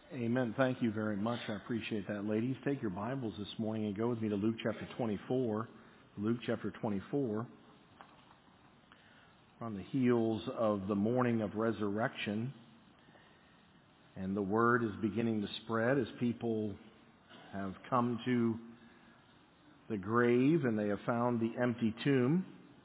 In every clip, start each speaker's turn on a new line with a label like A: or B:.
A: Amen. Thank you very much. I appreciate that. Ladies, take your Bibles this morning and go with me to Luke chapter 24. Luke chapter 24. On the heels of the morning of resurrection, and the word is beginning to spread as people have come to the grave and they have found the empty tomb.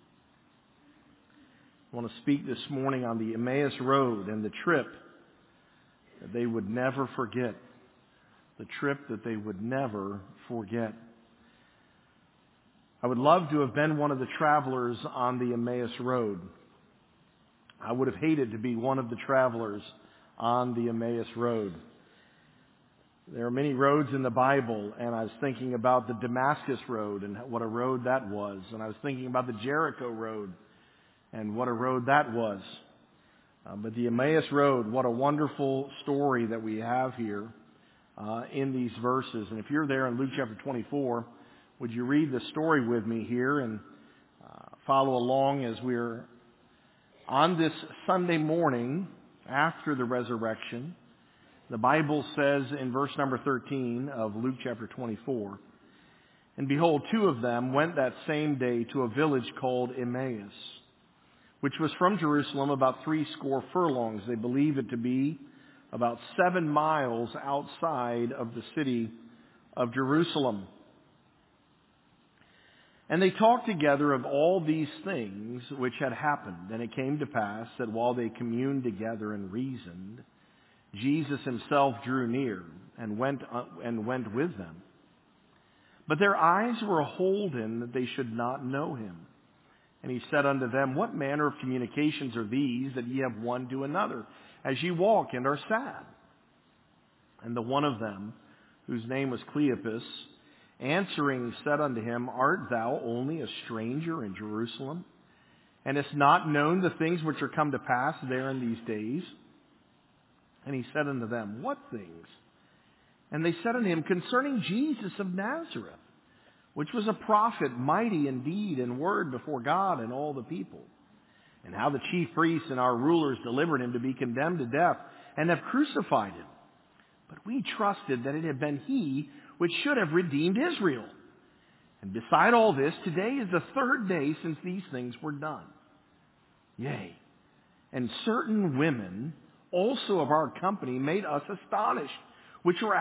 A: I want to speak this morning on the Emmaus Road and the trip that they would never forget. The trip that they would never forget. I would love to have been one of the travelers on the Emmaus Road. I would have hated to be one of the travelers on the Emmaus Road. There are many roads in the Bible, and I was thinking about the Damascus Road and what a road that was. And I was thinking about the Jericho Road and what a road that was. But the Emmaus Road, what a wonderful story that we have here in these verses. And if you're there in Luke chapter 24, would you read the story with me here and follow along as we're on this Sunday morning after the resurrection. The Bible says in verse number 13 of Luke chapter 24, "And behold, two of them went that same day to a village called Emmaus, which was from Jerusalem about 80 furlongs. They believe it to be about 7 miles outside of the city of Jerusalem. And they talked together of all these things which had happened. And it came to pass that while they communed together and reasoned, Jesus himself drew near and went with them. But their eyes were holden that they should not know him. And he said unto them, What manner of communications are these that ye have one to another, as ye walk and are sad? And the one of them, whose name was Cleopas, answering said unto him, Art thou only a stranger in Jerusalem, and hast not known the things which are come to pass there in these days? And he said unto them, What things? And they said unto him, Concerning Jesus of Nazareth, which was a prophet, mighty in deed and word before God and all the people, and how the chief priests and our rulers delivered him to be condemned to death, and have crucified him. But we trusted that it had been he which should have redeemed Israel. And beside all this, today is the 3rd day since these things were done. Yea, and certain women also of our company made us astonished, which were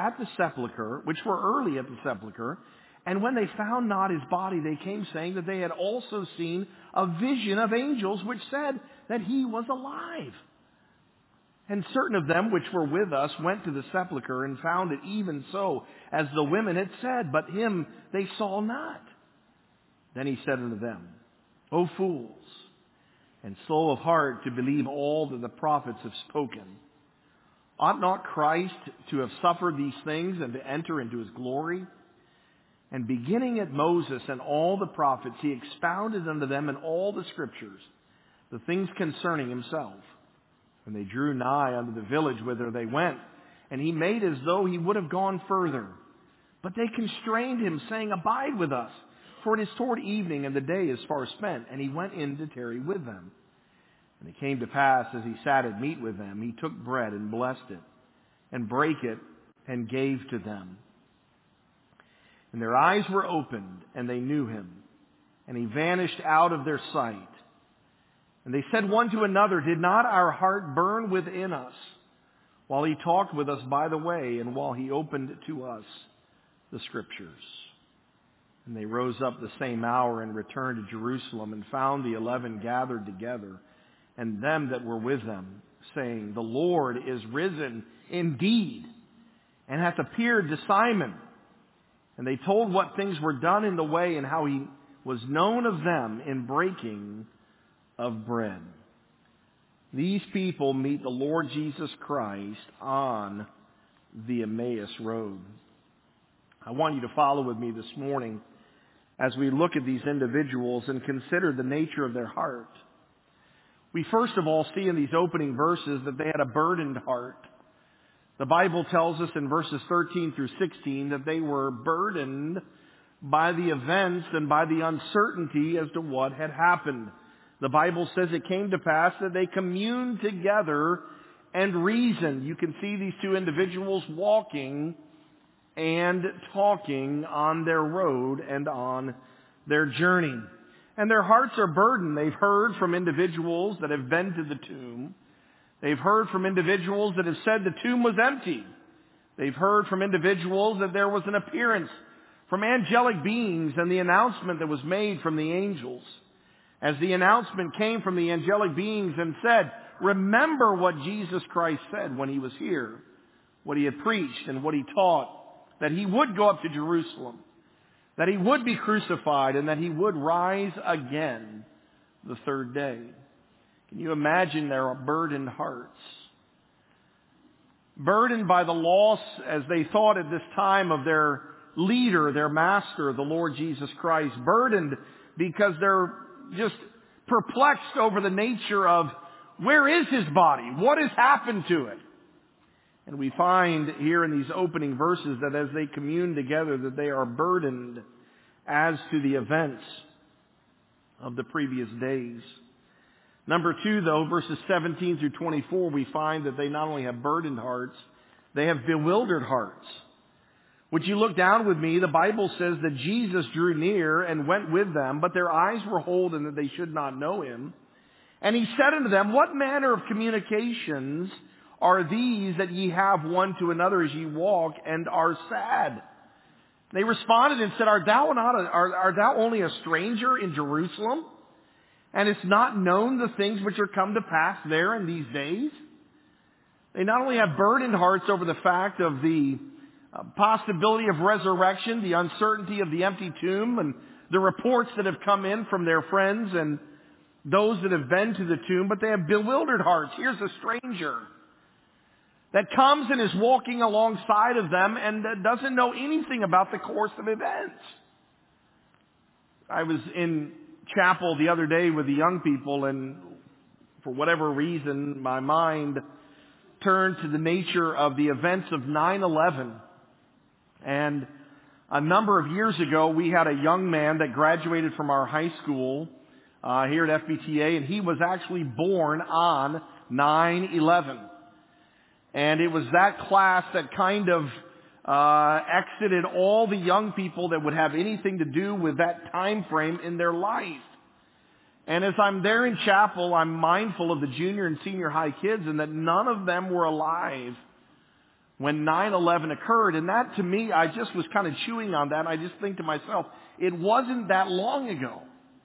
A: early at the sepulchre, and when they found not his body, they came saying that they had also seen a vision of angels which said that he was alive. And certain of them which were with us went to the sepulchre and found it even so as the women had said, but him they saw not. Then he said unto them, O fools, and slow of heart to believe all that the prophets have spoken. Ought not Christ to have suffered these things and to enter into his glory? And beginning at Moses and all the prophets, he expounded unto them in all the scriptures the things concerning himself. And they drew nigh unto the village whither they went, and he made as though he would have gone further. But they constrained him, saying, Abide with us, for it is toward evening, and the day is far spent. And he went in to tarry with them. And it came to pass, as he sat at meat with them, he took bread and blessed it, and brake it, and gave to them. And their eyes were opened, and they knew him. And he vanished out of their sight. And they said one to another, Did not our heart burn within us while he talked with us by the way, and while he opened to us the scriptures? And they rose up the same hour and returned to Jerusalem, and found the 11 gathered together, and them that were with them, saying, The Lord is risen indeed, and hath appeared to Simon. And they told what things were done in the way, and how he was known of them in breaking of bread. These people meet the Lord Jesus Christ on the Emmaus Road. I want you to follow with me this morning as we look at these individuals and consider the nature of their heart. We first of all see in these opening verses that they had a burdened heart. The Bible tells us in verses 13 through 16 that they were burdened by the events and by the uncertainty as to what had happened. The Bible says it came to pass that they communed together and reasoned. You can see these two individuals walking and talking on their road and on their journey. And their hearts are burdened. They've heard from individuals that have been to the tomb. They've heard from individuals that have said the tomb was empty. They've heard from individuals that there was an appearance from angelic beings and the announcement that was made from the angels. As the announcement came from the angelic beings and said, remember what Jesus Christ said when He was here, what He had preached and what He taught, that He would go up to Jerusalem, that He would be crucified, and that He would rise again the third day. Can you imagine their burdened hearts? Burdened by the loss, as they thought at this time, of their leader, their master, the Lord Jesus Christ. Burdened because they're just perplexed over the nature of, where is His body? What has happened to it? And we find here in these opening verses that as they commune together, that they are burdened as to the events of the previous days. Number 2, though, verses 17 through 24, we find that they not only have burdened hearts, they have bewildered hearts. Would you look down with me? The Bible says that Jesus drew near and went with them, but their eyes were holden that they should not know Him. And He said unto them, what manner of communications are these that ye have one to another as ye walk and are sad? They responded and said, art thou only a stranger in Jerusalem? And it's not known the things which are come to pass there in these days? They not only have burdened hearts over the fact of the possibility of resurrection, the uncertainty of the empty tomb, and the reports that have come in from their friends and those that have been to the tomb, but they have bewildered hearts. Here's a stranger that comes and is walking alongside of them and doesn't know anything about the course of events. I was in chapel the other day with the young people, and for whatever reason, my mind turned to the nature of the events of 9/11. And a number of years ago, we had a young man that graduated from our high school here at FBTA, and he was actually born on 9/11. And it was that class that kind of exited all the young people that would have anything to do with that time frame in their life. And as I'm there in chapel, I'm mindful of the junior and senior high kids, and that none of them were alive when 9/11 occurred. And that, to me, I just was kind of chewing on that, and I just think to myself, it wasn't that long ago.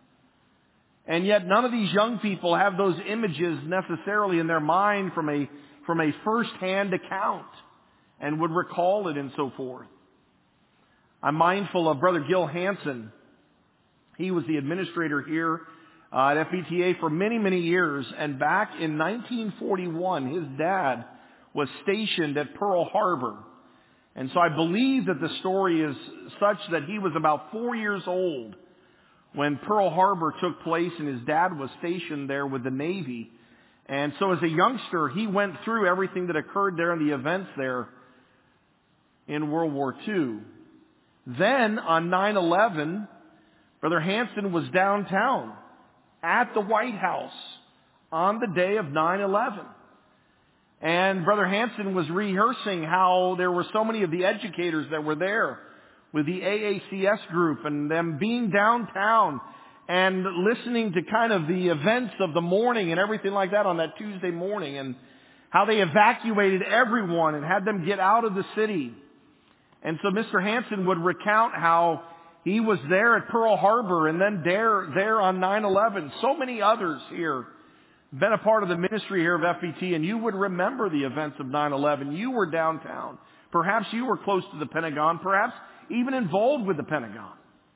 A: And yet none of these young people have those images necessarily in their mind from a first-hand account and would recall it and so forth. I'm mindful of Brother Gil Hansen. He was the administrator here at FBTA for many, many years. And back in 1941, his dad was stationed at Pearl Harbor. And so I believe that the story is such that he was about 4 years old when Pearl Harbor took place, and his dad was stationed there with the Navy. And so as a youngster, he went through everything that occurred there and the events there in World War II. Then on 9/11, Brother Hansen was downtown at the White House on the day of 9/11. And Brother Hansen was rehearsing how there were so many of the educators that were there with the AACS group and them being downtown and listening to kind of the events of the morning and everything like that on that Tuesday morning, and how they evacuated everyone and had them get out of the city. And so Mr. Hansen would recount how he was there at Pearl Harbor and then there on 9/11. So many others here been a part of the ministry here of FBT, and you would remember the events of 9/11. You were downtown. Perhaps you were close to the Pentagon, perhaps even involved with the Pentagon.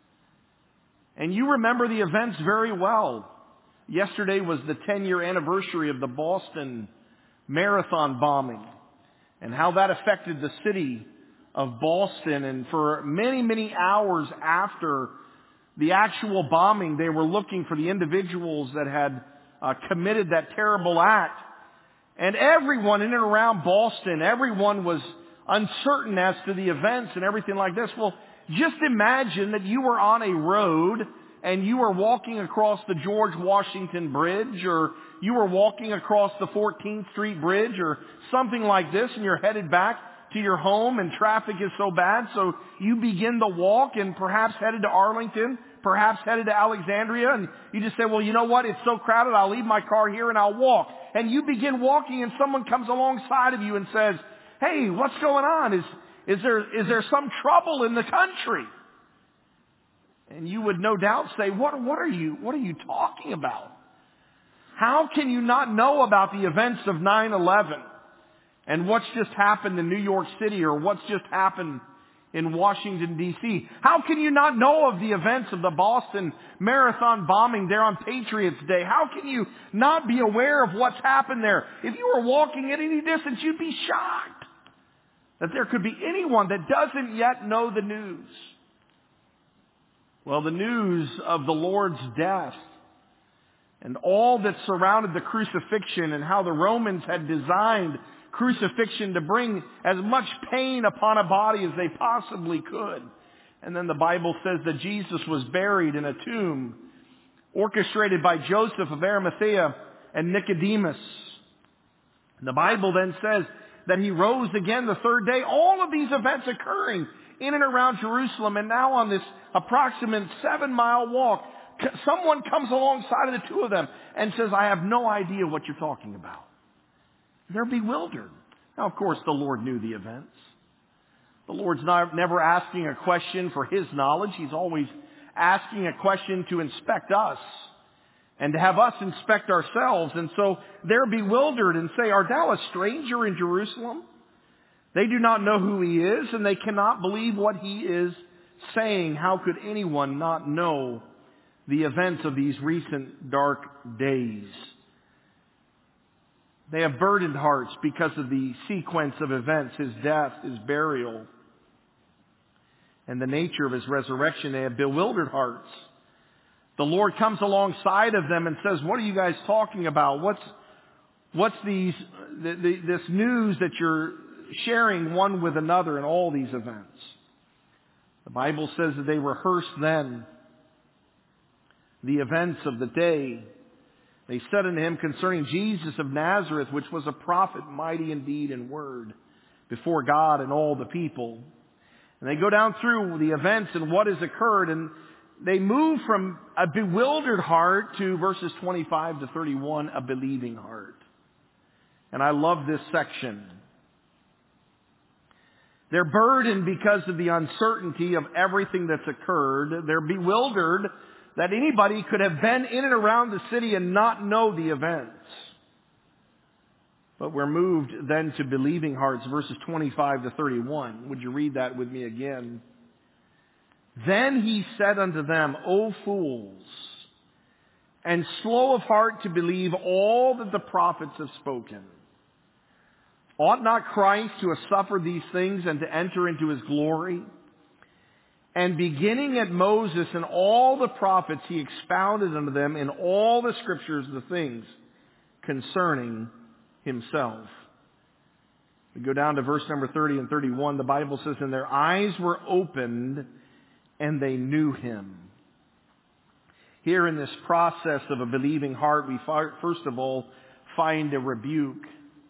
A: And you remember the events very well. Yesterday was the 10-year anniversary of the Boston Marathon bombing and how that affected the city of Boston. And for many, many hours after the actual bombing, they were looking for the individuals that had committed that terrible act. And everyone in and around Boston, everyone was uncertain as to the events and everything like this. Well, just imagine that you were on a road and you are walking across the George Washington Bridge, or you are walking across the 14th Street Bridge, or something like this, and you're headed back to your home and traffic is so bad, so you begin the walk and perhaps headed to Arlington, perhaps headed to Alexandria, and you just say, well, you know what? It's so crowded, I'll leave my car here and I'll walk. And you begin walking and someone comes alongside of you and says, hey, what's going on? Is there some trouble in the country? And you would no doubt say, what are you talking about? How can you not know about the events of 9/11 and what's just happened in New York City or what's just happened in Washington, D.C.? How can you not know of the events of the Boston Marathon bombing there on Patriots Day? How can you not be aware of what's happened there? If you were walking at any distance, you'd be shocked that there could be anyone that doesn't yet know the news. Well, the news of the Lord's death and all that surrounded the crucifixion and how the Romans had designed crucifixion to bring as much pain upon a body as they possibly could. And then the Bible says that Jesus was buried in a tomb orchestrated by Joseph of Arimathea and Nicodemus. And the Bible then says that he rose again the third day. All of these events occurring in and around Jerusalem, and now on this approximate 7-mile walk, someone comes alongside of the two of them and says, I have no idea what you're talking about. They're bewildered. Now, of course, the Lord knew the events. The Lord's never asking a question for His knowledge. He's always asking a question to inspect us and to have us inspect ourselves. And so they're bewildered and say, art thou a stranger in Jerusalem? They do not know who He is, and they cannot believe what He is saying. How could anyone not know the events of these recent dark days? They have burdened hearts because of the sequence of events, His death, His burial, and the nature of His resurrection. They have bewildered hearts. The Lord comes alongside of them and says, what are you guys talking about? What's this news that you're sharing one with another in all these events? The Bible says that they rehearsed then the events of the day. They said unto him concerning Jesus of Nazareth, which was a prophet, mighty in deed and word, before God and all the people. And they go down through the events and what has occurred, and they move from a bewildered heart to verses 25 to 31, a believing heart. And I love this section. They're burdened because of the uncertainty of everything that's occurred. They're bewildered that anybody could have been in and around the city and not know the events. But we're moved then to believing hearts, verses 25 to 31. Would you read that with me again? Then He said unto them, O fools, and slow of heart to believe all that the prophets have spoken. Ought not Christ to have suffered these things and to enter into His glory? And beginning at Moses and all the prophets, He expounded unto them in all the scriptures the things concerning Himself. We go down to verse number 30 and 31. The Bible says, and their eyes were opened and they knew Him. Here in this process of a believing heart, we first of all find a rebuke.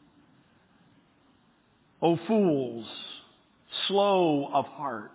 A: O fools, slow of heart.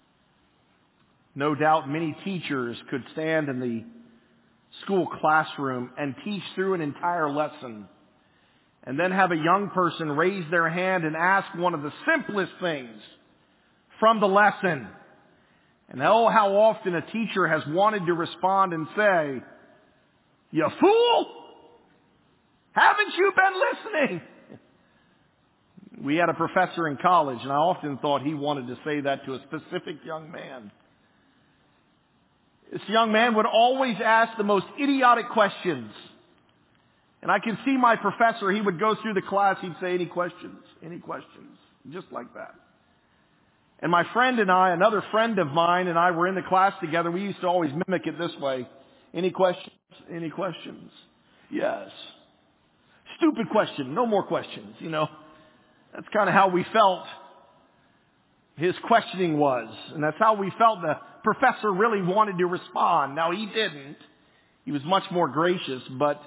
A: No doubt many teachers could stand in the school classroom and teach through an entire lesson, and then have a young person raise their hand and ask one of the simplest things from the lesson. And oh, how often a teacher has wanted to respond and say, you fool! Haven't you been listening? We had a professor in college, and I often thought he wanted to say that to a specific young man. This young man would always ask the most idiotic questions. And I can see my professor, he would go through the class, he'd say, any questions? Any questions? Just like that. And my friend and I, another friend of mine and I were in the class together. We used to always mimic it this way. Any questions? Any questions? Yes. Stupid question. No more questions, you know. That's kind of how we felt. his questioning was. And that's how we felt the professor really wanted to respond. Now, he didn't. He was much more gracious, but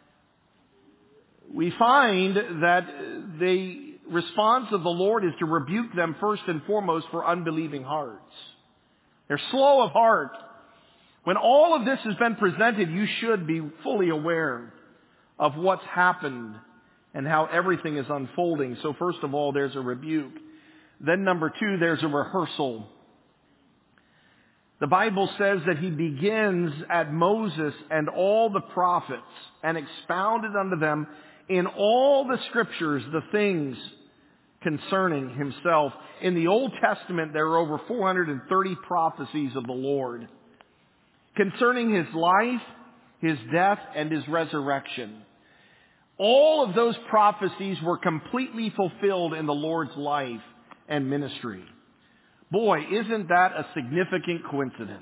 A: we find that the response of the Lord is to rebuke them first and foremost for unbelieving hearts. They're slow of heart. When all of this has been presented, you should be fully aware of what's happened and how everything is unfolding. So first of all, there's a rebuke. Then number two, there's a rehearsal. The Bible says that he begins at Moses and all the prophets and expounded unto them in all the scriptures the things concerning himself. In the Old Testament, there are over 430 prophecies of the Lord concerning his life, his death, and his resurrection. All of those prophecies were completely fulfilled in the Lord's life and ministry. Boy, isn't that a significant coincidence?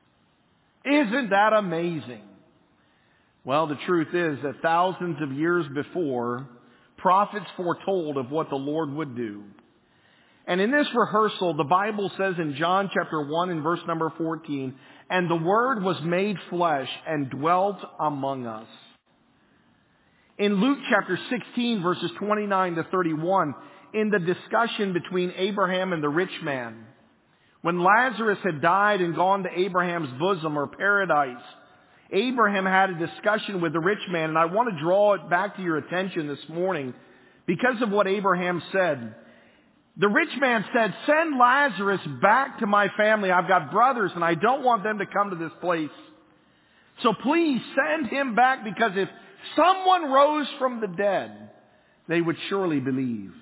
A: Isn't that amazing? Well, the truth is that thousands of years before, prophets foretold of what the Lord would do. And in this rehearsal, the Bible says in John chapter 1 and verse number 14, "And the Word was made flesh and dwelt among us." In Luke chapter 16 verses 29 to 31, in the discussion between Abraham and the rich man, when Lazarus had died and gone to Abraham's bosom or paradise, Abraham had a discussion with the rich man, and I want to draw it back to your attention this morning because of what Abraham said. The rich man said, "Send Lazarus back to my family. I've got brothers and I don't want them to come to this place. So please send him back, because if someone rose from the dead, they would surely believe."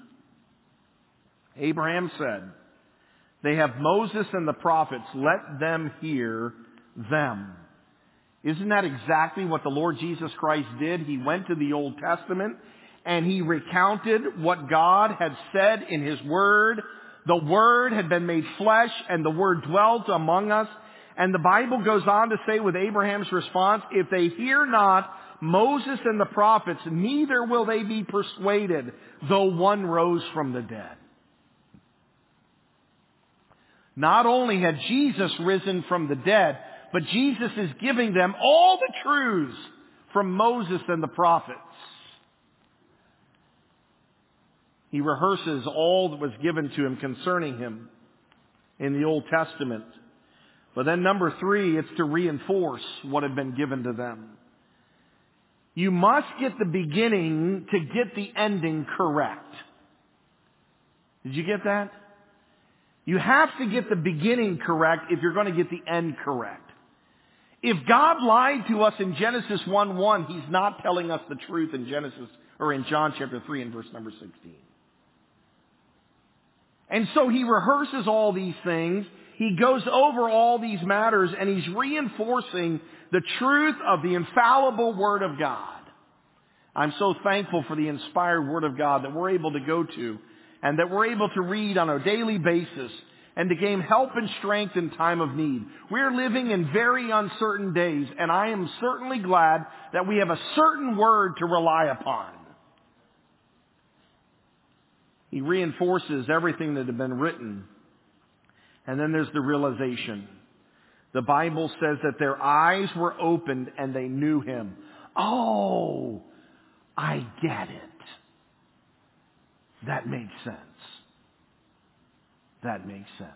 A: Abraham said, "They have Moses and the prophets. Let them hear them." Isn't that exactly what the Lord Jesus Christ did? He went to the Old Testament and he recounted what God had said in his Word. The Word had been made flesh and the Word dwelt among us. And the Bible goes on to say with Abraham's response, "If they hear not Moses and the prophets, neither will they be persuaded, though one rose from the dead." Not only had Jesus risen from the dead, but Jesus is giving them all the truths from Moses and the prophets. He rehearses all that was given to him concerning him in the Old Testament. But then number three, it's to reinforce what had been given to them. You must get the beginning to get the ending correct. Did you get that? You have to get the beginning correct if you're going to get the end correct. If God lied to us in Genesis 1:1, He's not telling us the truth in John chapter 3 and verse number 16. And so He rehearses all these things. He goes over all these matters, and He's reinforcing the truth of the infallible Word of God. I'm so thankful for the inspired Word of God that we're able to go to and that we're able to read on a daily basis and to gain help and strength in time of need. We're living in very uncertain days, and I am certainly glad that we have a certain Word to rely upon. He reinforces everything that had been written. And then there's the realization. The Bible says that their eyes were opened and they knew Him. Oh, I get it. That makes sense. That makes sense.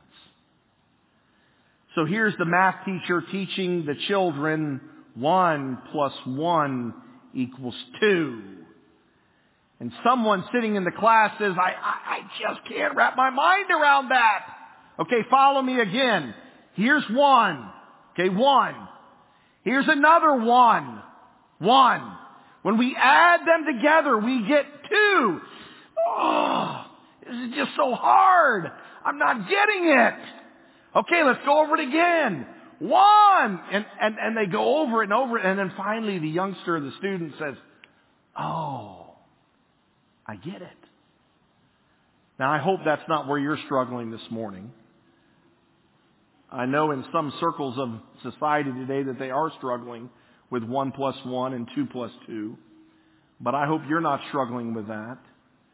A: So here's the math teacher teaching the children 1 + 1 = 2. And someone sitting in the class says, I just can't wrap my mind around that. Okay, follow me again. Here's 1. Okay, 1. Here's another 1. 1. When we add them together, we get 2. Oh, this is just so hard. I'm not getting it. Okay, let's go over it again. 1. And they go over it and over it. And then finally the youngster, the student says, oh, I get it. Now I hope that's not where you're struggling this morning. I know in some circles of society today that they are struggling with 1 + 1 and 2 + 2. But I hope you're not struggling with that.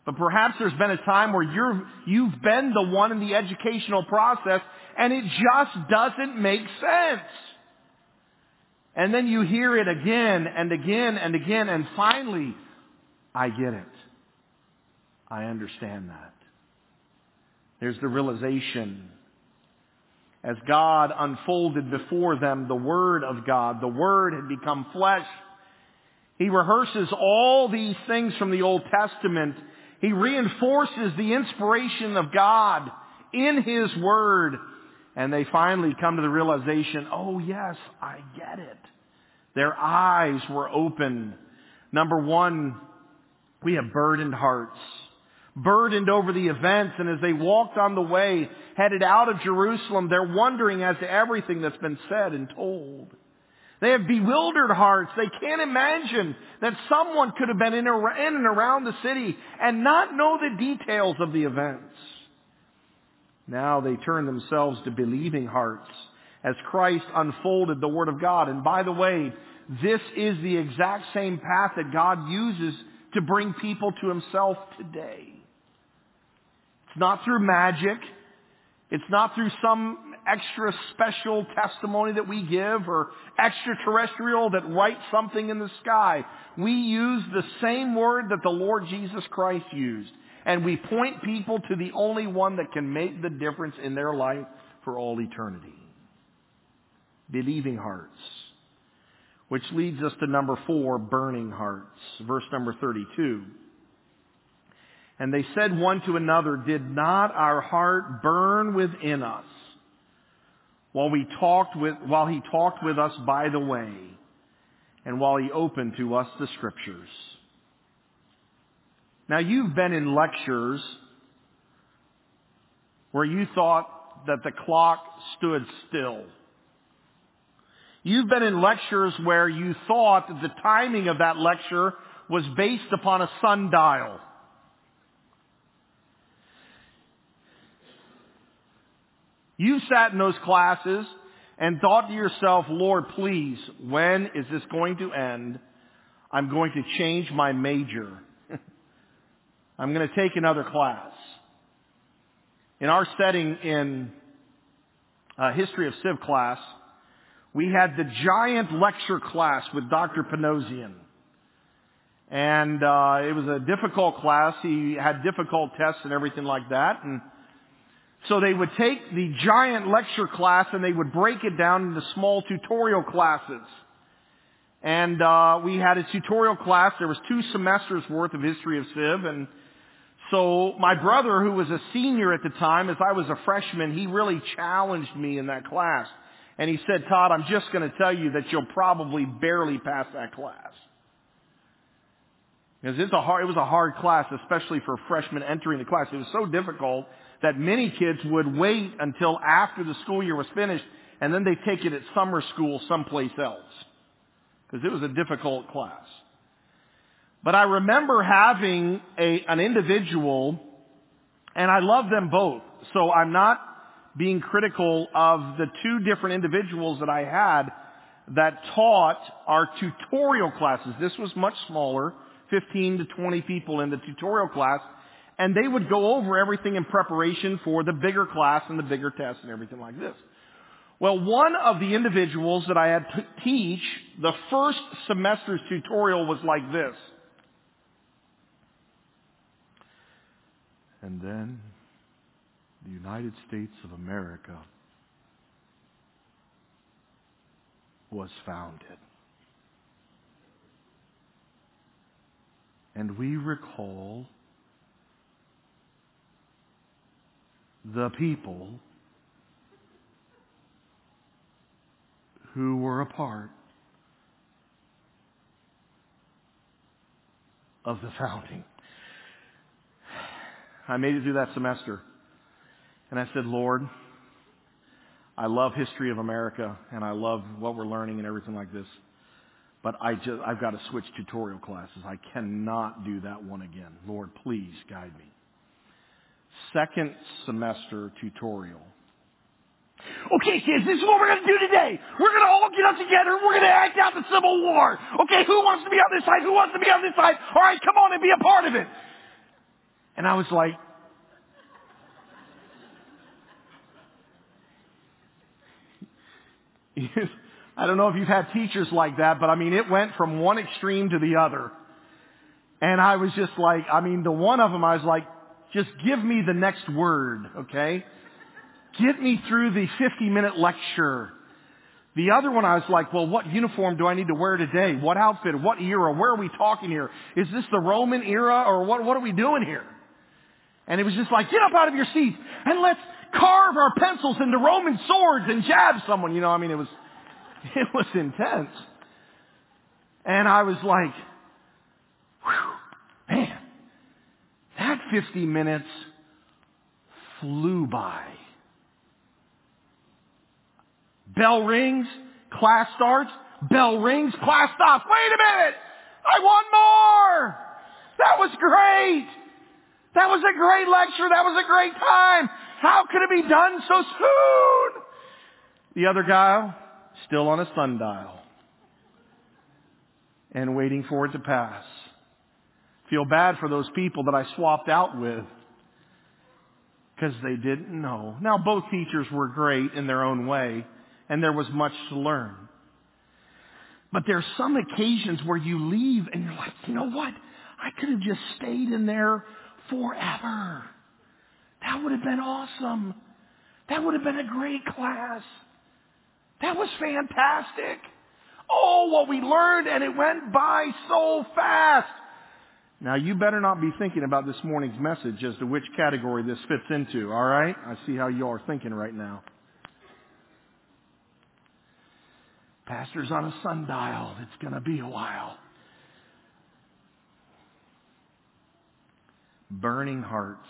A: But perhaps there's been a time where you've been the one in the educational process and it just doesn't make sense. And then you hear it again and again and again, and finally, I get it. I understand that. There's the realization. As God unfolded before them the Word of God, the Word had become flesh. He rehearses all these things from the Old Testament. He reinforces the inspiration of God in His Word. And they finally come to the realization, oh yes, I get it. Their eyes were open. Number one, we have burdened hearts. Burdened over the events, and as they walked on the way, headed out of Jerusalem, they're wondering as to everything that's been said and told. They have bewildered hearts. They can't imagine that someone could have been in and around the city and not know the details of the events. Now they turn themselves to believing hearts as Christ unfolded the Word of God. And by the way, this is the exact same path that God uses to bring people to Himself today. It's not through magic. It's not through some extra special testimony that we give or extraterrestrial that writes something in the sky. We use the same word that the Lord Jesus Christ used. And we point people to the only one that can make the difference in their life for all eternity. Believing hearts. Which leads us to number 4, burning hearts. Verse number 32. And they said one to another, did not our heart burn within us while he talked with us by the way, and while he opened to us the Scriptures? Now you've been in lectures where you thought that the clock stood still. You've been in lectures where you thought that the timing of that lecture was based upon a sundial. You sat in those classes and thought to yourself, Lord, please, when is this going to end? I'm going to change my major. I'm going to take another class. In our setting in History of Civ class, we had the giant lecture class with Dr. Panosian. And it was a difficult class. He had difficult tests and everything like that. And so they would take the giant lecture class and they would break it down into small tutorial classes. And we had a tutorial class. There was 2 semesters worth of History of Civ. And so my brother, who was a senior at the time, as I was a freshman, he really challenged me in that class. And he said, Todd, I'm just going to tell you that you'll probably barely pass that class. Because it was a hard class, especially for freshmen entering the class. It was so difficult that many kids would wait until after the school year was finished, and then they'd take it at summer school someplace else. Because it was a difficult class. But I remember having an individual, and I love them both. So I'm not being critical of the 2 different individuals that I had that taught our tutorial classes. This was much smaller, 15 to 20 people in the tutorial class. And they would go over everything in preparation for the bigger class and the bigger tests and everything like this. Well, one of the individuals that I had to teach, the first semester's tutorial was like this. And then the United States of America was founded. And we recall the people who were a part of the founding. I made it through that semester. And I said, Lord, I love History of America and I love what we're learning and everything like this. But I've got to switch tutorial classes. I cannot do that one again. Lord, please guide me. Second semester tutorial. Okay, kids, this is what we're going to do today. We're going to all get up together and we're going to act out the Civil War. Okay, who wants to be on this side? Who wants to be on this side? All right, come on and be a part of it. And I was like, I don't know if you've had teachers like that, but I mean, it went from one extreme to the other. And I was just like, I mean, the one of them, I was like, just give me the next word, okay? Get me through the 50-minute lecture. The other one, I was like, well, what uniform do I need to wear today? What outfit? What era? Where are we talking here? Is this the Roman era, or what are we doing here? And it was just like, get up out of your seat and let's carve our pencils into Roman swords and jab someone. You know, I mean, it was intense. And I was like, whew, man, that 50 minutes flew by. Bell rings, class starts, bell rings, class stops. Wait a minute! I want more! That was great! That was a great lecture. That was a great time. How could it be done so soon? The other guy, still on a sundial and waiting for it to pass. Feel bad for those people that I swapped out with because they didn't know. Now, both teachers were great in their own way, and there was much to learn. But there's some occasions where you leave and you're like, you know what? I could have just stayed in there forever. That would have been awesome. That would have been a great class. That was fantastic. Oh, what we learned, and it went by so fast. Now, you better not be thinking about this morning's message as to which category this fits into, all right? I see how you are thinking right now. Pastor's on a sundial. It's going to be a while. Burning hearts.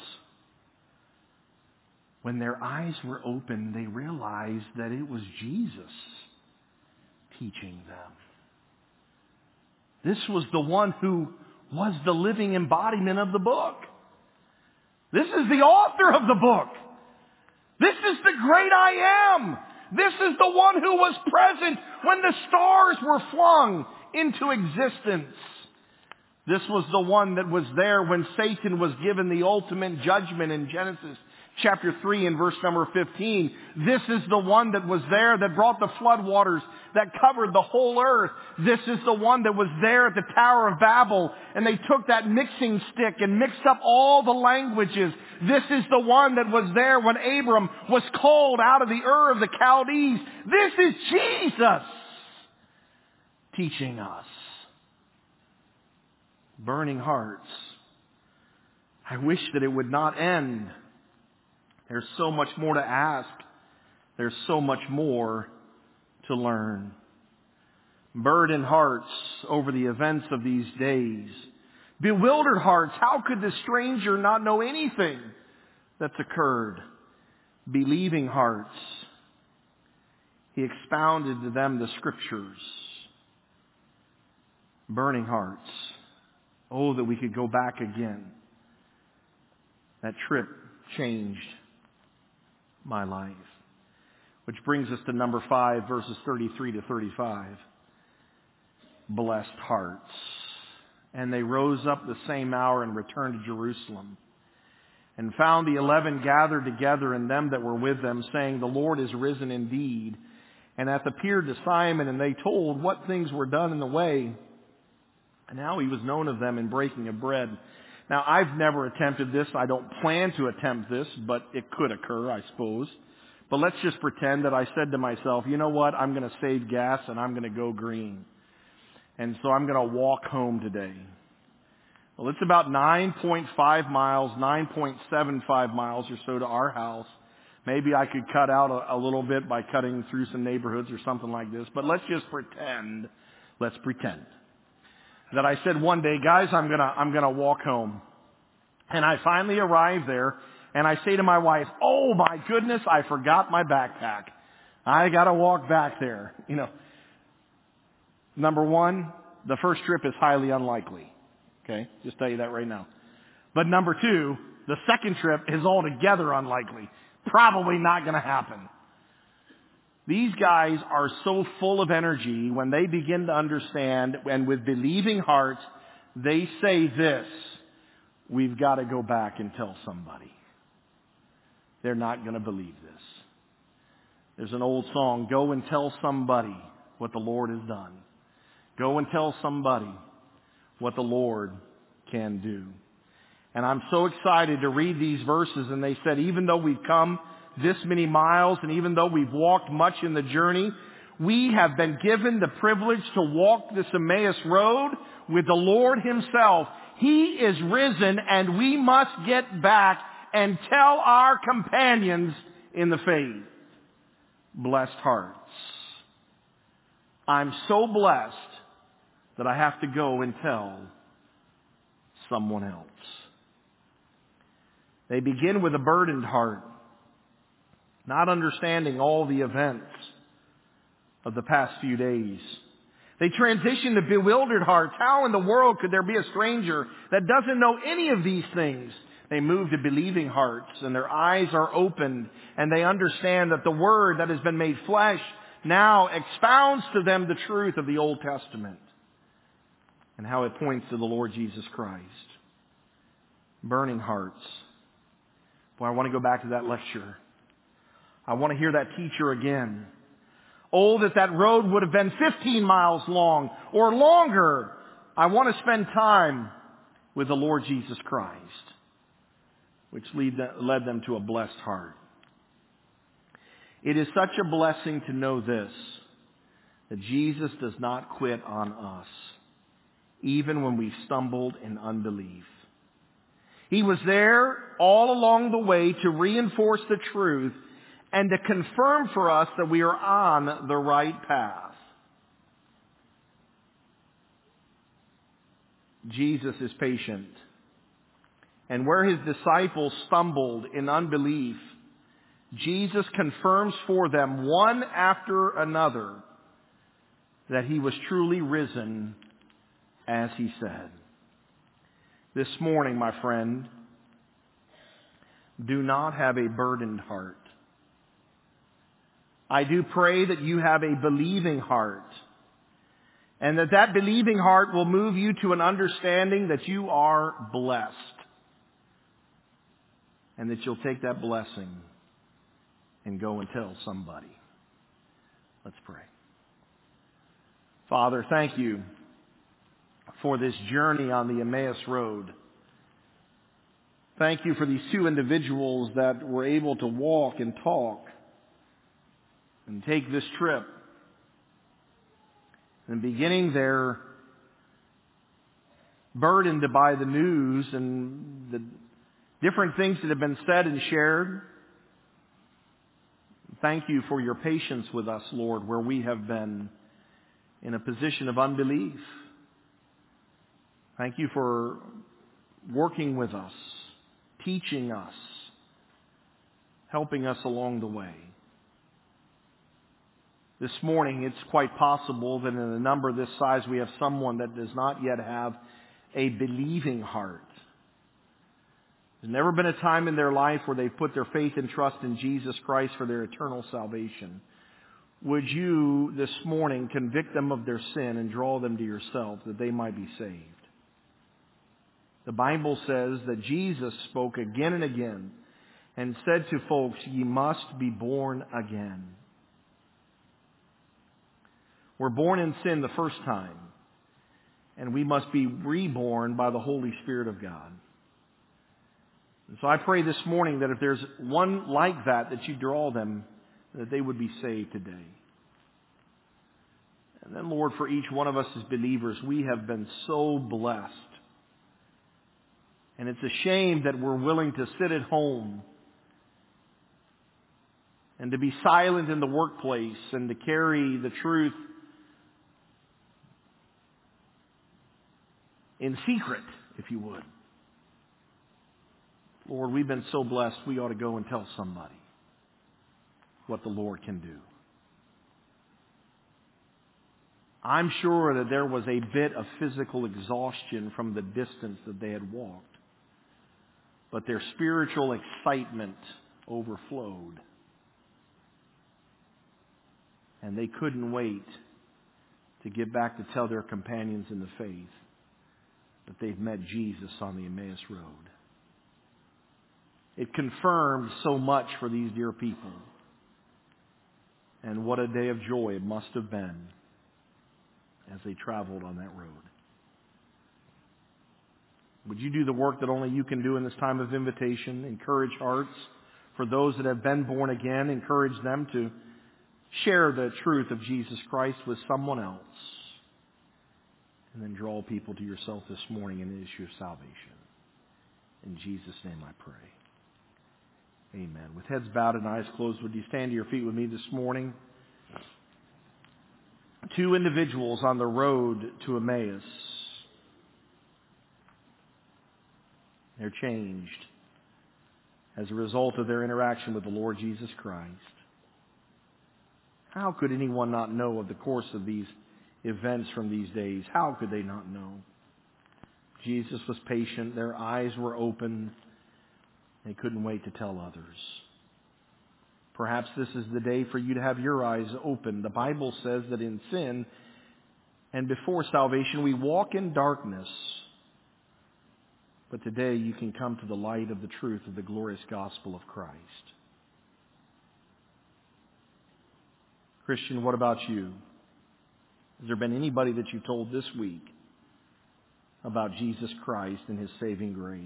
A: When their eyes were open, they realized that it was Jesus teaching them. This was the one who was the living embodiment of the book. This is the author of the book. This is the great I am. This is the one who was present when the stars were flung into existence. This was the one that was there when Satan was given the ultimate judgment in Genesis chapter 3 and verse number 15. This is the one that was there that brought the floodwaters that covered the whole earth. This is the one that was there at the Tower of Babel, and they took that mixing stick and mixed up all the languages. This is the one that was there when Abram was called out of the Ur of the Chaldees. This is Jesus teaching us. Burning hearts. I wish that it would not end. There's so much more to ask. There's so much more to learn. Burdened hearts over the events of these days. Bewildered hearts. How could this stranger not know anything that's occurred? Believing hearts. He expounded to them the scriptures. Burning hearts. Oh, that we could go back again. That trip changed my life. Which brings us to number 5, verses 33 to 35. Blessed hearts. And they rose up the same hour and returned to Jerusalem, and found the 11 gathered together, and them that were with them, saying, The Lord is risen indeed, and hath appeared to Simon. And they told what things were done in the way, and how he was known of them in breaking of bread. Now, I've never attempted this. I don't plan to attempt this, but it could occur, I suppose. But let's just pretend that I said to myself, you know what? I'm going to save gas and I'm going to go green. And so I'm going to walk home today. Well, it's about 9.5 miles, 9.75 miles or so to our house. Maybe I could cut out a little bit by cutting through some neighborhoods or something like this. But let's just pretend. Let's pretend that I said one day, guys, I'm gonna walk home. And I finally arrive there, and I say to my wife, oh my goodness, I forgot my backpack. I gotta walk back there. You know, number one, the first trip is highly unlikely. Okay, just tell you that right now. But number two, the second trip is altogether unlikely. Probably not gonna happen. These guys are so full of energy when they begin to understand, and with believing hearts, they say this. we've got to go back and tell somebody. They're not going to believe this. There's an old song, go and tell somebody what the Lord has done. Go and tell somebody what the Lord can do. And I'm so excited to read these verses, and they said, even though we've come this many miles, and even though we've walked much in the journey, we have been given the privilege to walk this Emmaus road with the Lord Himself. He is risen, and we must get back and tell our companions in the faith. Blessed hearts. I'm so blessed that I have to go and tell someone else. They begin with a burdened heart, not understanding all the events of the past few days. They transition to bewildered hearts. How in the world could there be a stranger that doesn't know any of these things? They move to believing hearts, and their eyes are opened, and they understand that the Word that has been made flesh now expounds to them the truth of the Old Testament and how it points to the Lord Jesus Christ. Burning hearts. Boy, I want to go back to that lecture. I want to hear that teacher again. Oh, that road would have been 15 miles long or longer. I want to spend time with the Lord Jesus Christ, which led them to a blessed heart. It is such a blessing to know this, that Jesus does not quit on us, even when we stumbled in unbelief. He was there all along the way to reinforce the truth and to confirm for us that we are on the right path. Jesus is patient. And where His disciples stumbled in unbelief, Jesus confirms for them one after another that He was truly risen as He said. This morning, my friend, do not have a burdened heart. I do pray that you have a believing heart, and that believing heart will move you to an understanding that you are blessed, and that you'll take that blessing and go and tell somebody. Let's pray. Father, thank you for this journey on the Emmaus Road. Thank you for these two individuals that were able to walk and talk and take this trip. And beginning there, burdened by the news and the different things that have been said and shared. Thank you for your patience with us, Lord, where we have been in a position of unbelief. Thank you for working with us, teaching us, helping us along the way. This morning, it's quite possible that in a number this size, we have someone that does not yet have a believing heart. There's never been a time in their life where they've put their faith and trust in Jesus Christ for their eternal salvation. Would you this morning convict them of their sin and draw them to yourself that they might be saved? The Bible says that Jesus spoke again and again and said to folks, ye must be born again. We're born in sin the first time, and we must be reborn by the Holy Spirit of God. And so I pray this morning that if there's one like that you draw them, that they would be saved today. And then, Lord, for each one of us as believers, we have been so blessed. And it's a shame that we're willing to sit at home and to be silent in the workplace and to carry the truth in secret, if you would. Lord, we've been so blessed, we ought to go and tell somebody what the Lord can do. I'm sure that there was a bit of physical exhaustion from the distance that they had walked, but their spiritual excitement overflowed. And they couldn't wait to get back to tell their companions in the faith that they've met Jesus on the Emmaus Road. It confirmed so much for these dear people. And what a day of joy it must have been as they traveled on that road. Would you do the work that only you can do in this time of invitation? Encourage hearts. For those that have been born again, encourage them to share the truth of Jesus Christ with someone else. And then draw people to yourself this morning in the issue of salvation. In Jesus' name I pray. Amen. With heads bowed and eyes closed, would you stand to your feet with me this morning? Two individuals on the road to Emmaus. They're changed as a result of their interaction with the Lord Jesus Christ. How could anyone not know of the course of these events from these days? How could they not know? Jesus was patient. Their eyes were open. They couldn't wait to tell others. Perhaps this is the day for you to have your eyes open. The Bible says that in sin and before salvation we walk in darkness. But today you can come to the light of the truth of the glorious gospel of Christ. Christian, what about you? Has there been anybody that you told this week about Jesus Christ and His saving grace?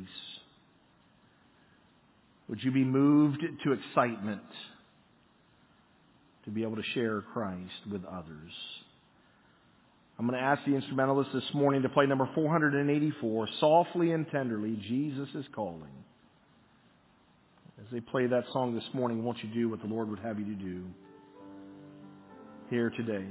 A: Would you be moved to excitement to be able to share Christ with others? I'm going to ask the instrumentalists this morning to play number 484, Softly and Tenderly, Jesus is Calling. As they play that song this morning, won't you do what the Lord would have you to do here today?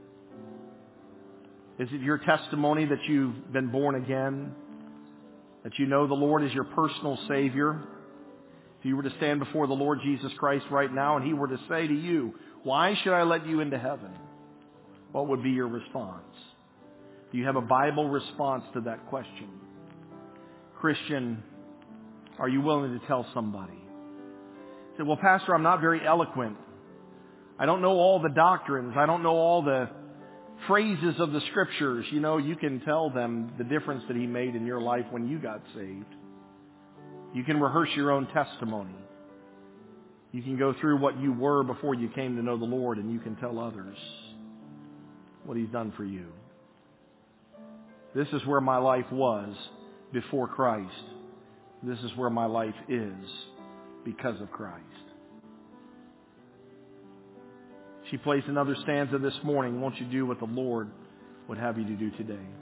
A: Is it your testimony that you've been born again? That you know the Lord is your personal Savior? If you were to stand before the Lord Jesus Christ right now and He were to say to you, "Why should I let you into heaven?" what would be your response? Do you have a Bible response to that question? Christian, are you willing to tell somebody? You say, "Well, Pastor, I'm not very eloquent. I don't know all the doctrines. I don't know all the phrases of the Scriptures." You know, you can tell them the difference that He made in your life when you got saved. You can rehearse your own testimony. You can go through what you were before you came to know the Lord, and you can tell others what He's done for you. This is where my life was before Christ. This is where my life is because of Christ. She plays another stanza this morning. Won't you do what the Lord would have you to do today?